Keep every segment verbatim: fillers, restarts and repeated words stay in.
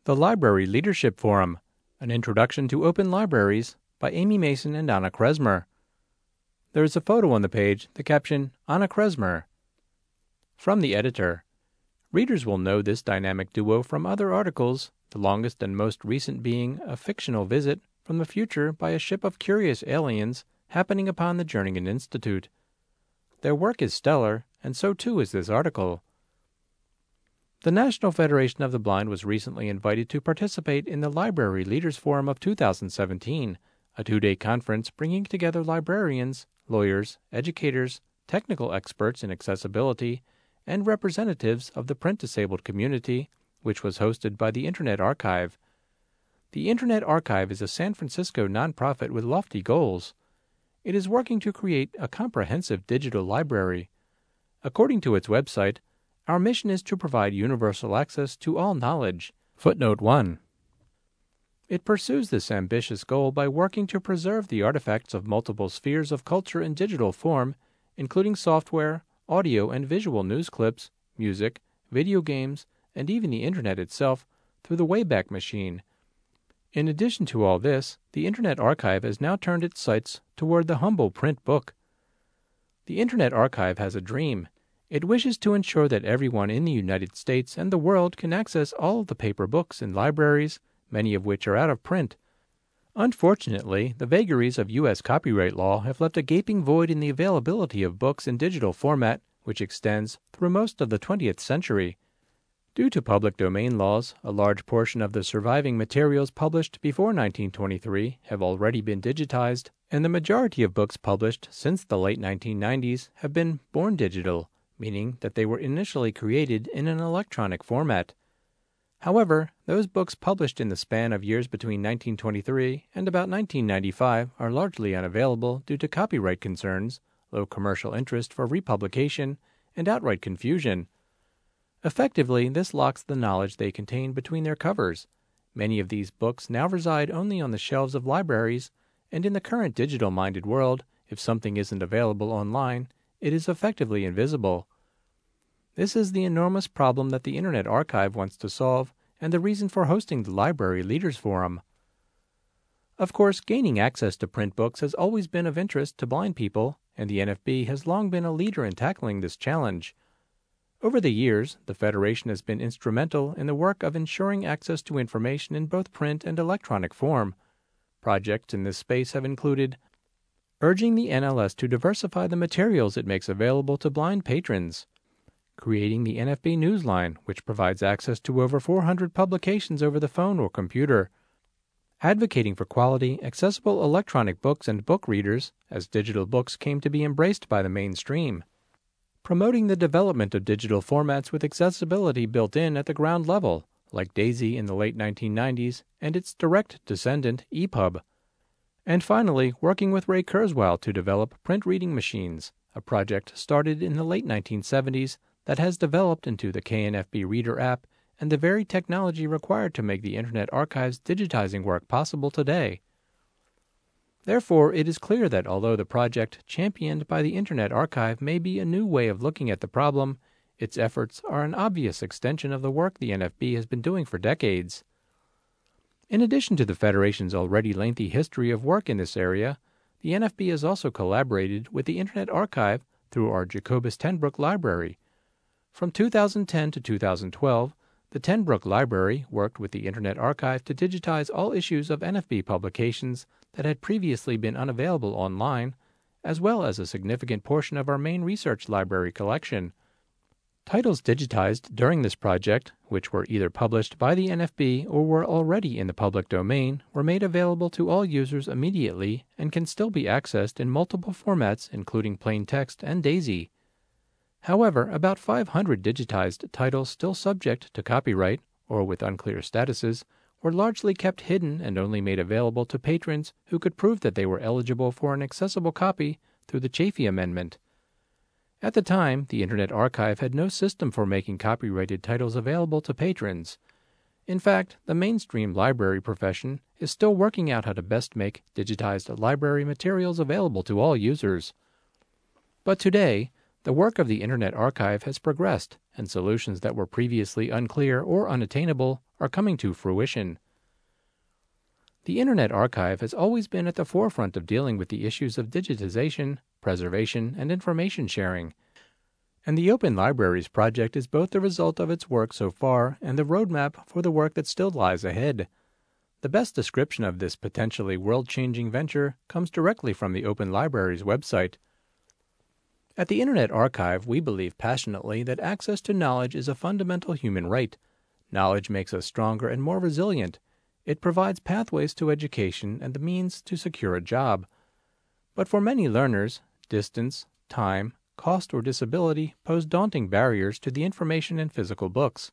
The Library Leadership Forum, An Introduction to Open Libraries by Amy Mason and Anna Kresmer. There is a photo on the page, the caption, Anna Kresmer. From the editor. Readers will know this dynamic duo from other articles, the longest and most recent being a fictional visit from the future by a ship of curious aliens happening upon the Jerningen Institute. Their work is stellar, and so too is this article. The National Federation of the Blind was recently invited to participate in the Library Leaders Forum of two thousand seventeen, a two-day conference bringing together librarians, lawyers, educators, technical experts in accessibility, and representatives of the print-disabled community, which was hosted by the Internet Archive. The Internet Archive is a San Francisco nonprofit with lofty goals. It is working to create a comprehensive digital library. According to its website, our mission is to provide universal access to all knowledge. Footnote one. It pursues this ambitious goal by working to preserve the artifacts of multiple spheres of culture in digital form, including software, audio and visual news clips, music, video games, and even the Internet itself through the Wayback Machine. In addition to all this, the Internet Archive has now turned its sights toward the humble print book. The Internet Archive has a dream. It wishes to ensure that everyone in the United States and the world can access all of the paper books in libraries, many of which are out of print. Unfortunately, the vagaries of U S copyright law have left a gaping void in the availability of books in digital format, which extends through most of the twentieth century. Due to public domain laws, a large portion of the surviving materials published before nineteen twenty-three have already been digitized, and the majority of books published since the late nineteen nineties have been born digital, meaning that they were initially created in an electronic format. However, those books published in the span of years between nineteen twenty-three and about nineteen ninety-five are largely unavailable due to copyright concerns, low commercial interest for republication, and outright confusion. Effectively, this locks the knowledge they contain between their covers. Many of these books now reside only on the shelves of libraries, and in the current digital-minded world, if something isn't available online, it is effectively invisible. This is the enormous problem that the Internet Archive wants to solve, and the reason for hosting the Library Leaders Forum. Of course, gaining access to print books has always been of interest to blind people, and the N F B has long been a leader in tackling this challenge. Over the years, the Federation has been instrumental in the work of ensuring access to information in both print and electronic form. Projects in this space have included urging the N L S to diversify the materials it makes available to blind patrons, creating the N F B Newsline, which provides access to over four hundred publications over the phone or computer, advocating for quality, accessible electronic books and book readers, as digital books came to be embraced by the mainstream, promoting the development of digital formats with accessibility built in at the ground level, like DAISY in the late nineteen nineties and its direct descendant, E P U B, and finally working with Ray Kurzweil to develop print reading machines, a project started in the late nineteen seventies that has developed into the K N F B Reader app and the very technology required to make the Internet Archive's digitizing work possible today. Therefore, it is clear that although the project championed by the Internet Archive may be a new way of looking at the problem, its efforts are an obvious extension of the work the N F B has been doing for decades. In addition to the Federation's already lengthy history of work in this area, the N F B has also collaborated with the Internet Archive through our Jacobus ten Broeck Library. From two thousand ten to two thousand twelve, the ten Broeck Library worked with the Internet Archive to digitize all issues of N F B publications that had previously been unavailable online, as well as a significant portion of our main research library collection. Titles digitized during this project, which were either published by the N F B or were already in the public domain, were made available to all users immediately and can still be accessed in multiple formats including plain text and DAISY. However, about five hundred digitized titles still subject to copyright, or with unclear statuses, were largely kept hidden and only made available to patrons who could prove that they were eligible for an accessible copy through the Chafee Amendment. At the time, the Internet Archive had no system for making copyrighted titles available to patrons. In fact, the mainstream library profession is still working out how to best make digitized library materials available to all users. But today, the work of the Internet Archive has progressed, and solutions that were previously unclear or unattainable are coming to fruition. The Internet Archive has always been at the forefront of dealing with the issues of digitization, preservation, and information sharing. And the Open Libraries project is both the result of its work so far and the roadmap for the work that still lies ahead. The best description of this potentially world-changing venture comes directly from the Open Libraries website. At the Internet Archive, we believe passionately that access to knowledge is a fundamental human right. Knowledge makes us stronger and more resilient. It provides pathways to education and the means to secure a job. But for many learners, distance, time, cost, or disability pose daunting barriers to the information in physical books.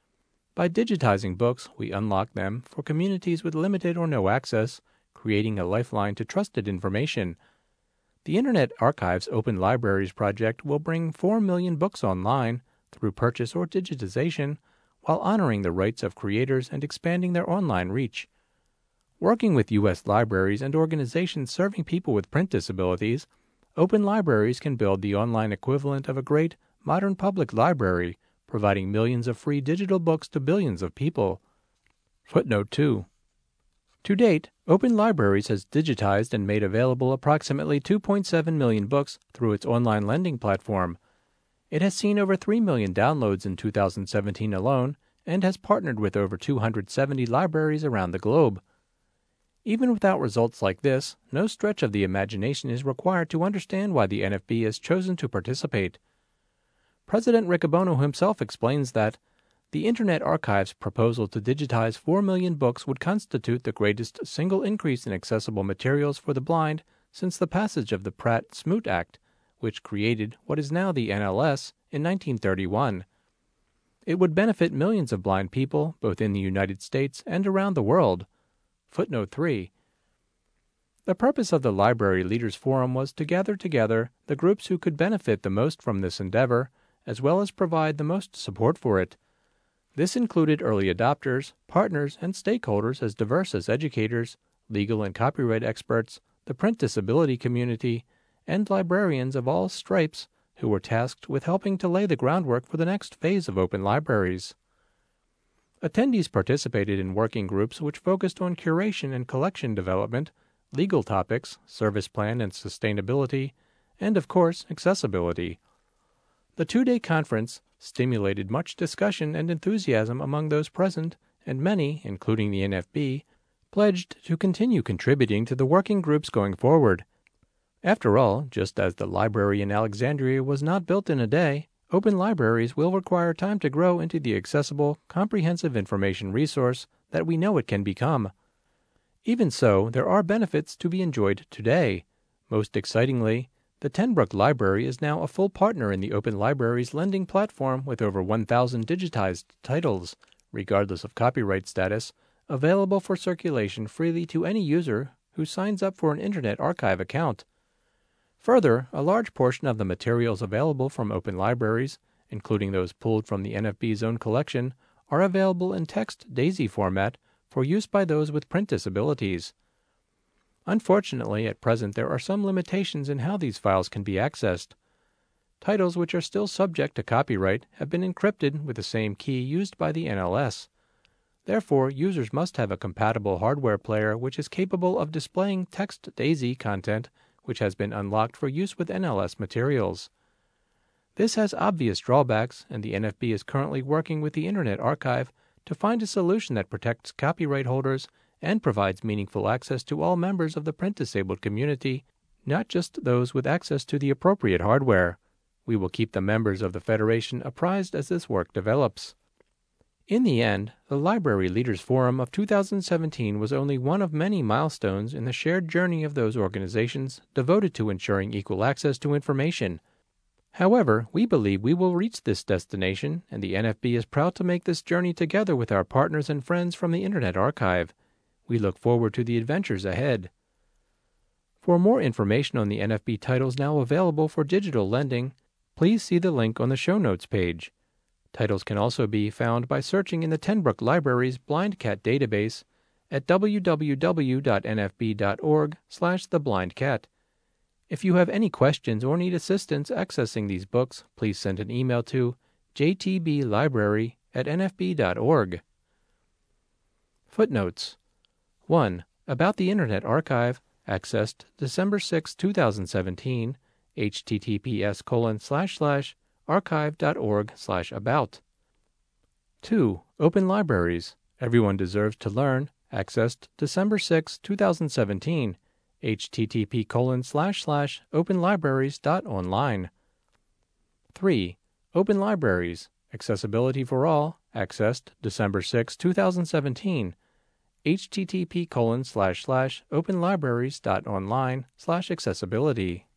By digitizing books, we unlock them for communities with limited or no access, creating a lifeline to trusted information. The Internet Archive's Open Libraries project will bring four million books online through purchase or digitization, while honoring the rights of creators and expanding their online reach. Working with U S libraries and organizations serving people with print disabilities, Open Libraries can build the online equivalent of a great, modern public library, providing millions of free digital books to billions of people. Footnote two. To date, Open Libraries has digitized and made available approximately two point seven million books through its online lending platform. It has seen over three million downloads in two thousand seventeen alone and has partnered with over two hundred seventy libraries around the globe. Even without results like this, no stretch of the imagination is required to understand why the N F B has chosen to participate. President Riccobono himself explains that the Internet Archive's proposal to digitize four million books would constitute the greatest single increase in accessible materials for the blind since the passage of the Pratt-Smoot Act, which created what is now the N L S in nineteen thirty-one. It would benefit millions of blind people, both in the United States and around the world. Footnote three. The purpose of the Library Leaders Forum was to gather together the groups who could benefit the most from this endeavor, as well as provide the most support for it. This included early adopters, partners, and stakeholders as diverse as educators, legal and copyright experts, the print disability community, and librarians of all stripes who were tasked with helping to lay the groundwork for the next phase of Open Libraries. Attendees participated in working groups which focused on curation and collection development, legal topics, service plan and sustainability, and, of course, accessibility. The two-day conference stimulated much discussion and enthusiasm among those present, and many, including the N F B, pledged to continue contributing to the working groups going forward. After all, just as the library in Alexandria was not built in a day, Open Libraries will require time to grow into the accessible, comprehensive information resource that we know it can become. Even so, there are benefits to be enjoyed today. Most excitingly, the Ten Broeck Library is now a full partner in the Open Libraries lending platform with over one thousand digitized titles, regardless of copyright status, available for circulation freely to any user who signs up for an Internet Archive account. Further, a large portion of the materials available from Open Libraries, including those pulled from the N F B's own collection, are available in text DAISY format for use by those with print disabilities. Unfortunately, at present there are some limitations in how these files can be accessed. Titles which are still subject to copyright have been encrypted with the same key used by the N L S. Therefore, users must have a compatible hardware player which is capable of displaying text DAISY content which has been unlocked for use with N L S materials. This has obvious drawbacks, and the N F B is currently working with the Internet Archive to find a solution that protects copyright holders and provides meaningful access to all members of the print-disabled community, not just those with access to the appropriate hardware. We will keep the members of the Federation apprised as this work develops. In the end, the Library Leaders Forum of two thousand seventeen was only one of many milestones in the shared journey of those organizations devoted to ensuring equal access to information. However, we believe we will reach this destination, and the N F B is proud to make this journey together with our partners and friends from the Internet Archive. We look forward to the adventures ahead. For more information on the N F B titles now available for digital lending, please see the link on the show notes page. Titles can also be found by searching in the Ten Broeck Library's BlindCat database at w w w dot n f b dot org slash the blind cat. If you have any questions or need assistance accessing these books, please send an email to j t b library at n f b dot org. Footnotes. one. About the Internet Archive, accessed December sixth, two thousand seventeen, https colon slash slash archive.org slash about. two. Open Libraries, Everyone Deserves to Learn, accessed December sixth, two thousand seventeen, http colon slash slash openlibraries.online. three. Open Libraries, Accessibility for All, accessed December sixth, two thousand seventeen, http colon slash slash openlibraries.online slash accessibility.